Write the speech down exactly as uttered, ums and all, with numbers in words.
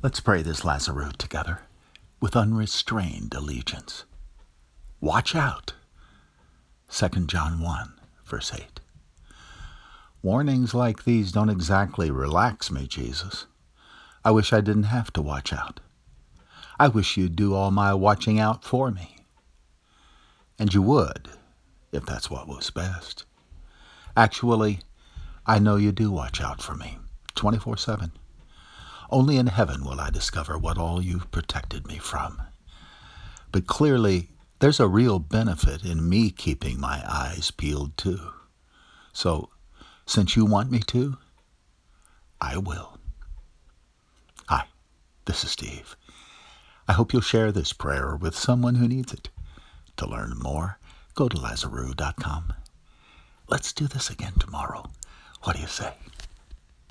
Let's pray this Lazarus together with unrestrained allegiance. Watch out. Second John one, verse eight. Warnings like these don't exactly relax me, Jesus. I wish I didn't have to watch out. I wish you'd do all my watching out for me. And you would, if that's what was best. Actually, I know you do watch out for me, twenty-four seven. Only in heaven will I discover what all you've protected me from. But clearly, there's a real benefit in me keeping my eyes peeled too. So, since you want me to, I will. Hi, this is Steve. I hope you'll share this prayer with someone who needs it. To learn more, go to Lazarus dot com. Let's do this again tomorrow. What do you say?